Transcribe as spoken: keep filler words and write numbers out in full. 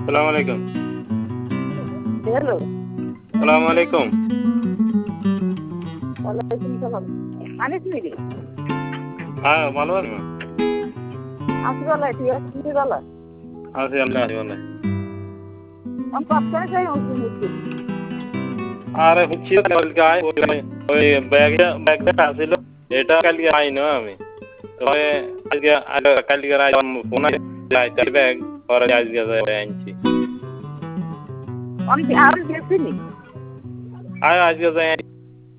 সালাম আলাইকুম। হ্যালো। সালাম আলাইকুম। ওয়ালাইকুম সালাম। আনিস নাকি? হ্যাঁ, ভালো আছেন? আছি ভালো, তুই আছিস ভালো? আছি, আল্লাহ আছি ভালো। আমি পাঁচটায় যাই অন্তিম হচ্ছে। আরে হচ্ছি কালকে আয় ওই ওই ব্যাগে ব্যাগটা ছিল এটা কালকে আইনো আমি। তবে আজকে কালকে আই ফোন আইতে ব্যাগ পরে আজকে যাই আনছি। আমি আর গেছিনি। আয় আজকে যাই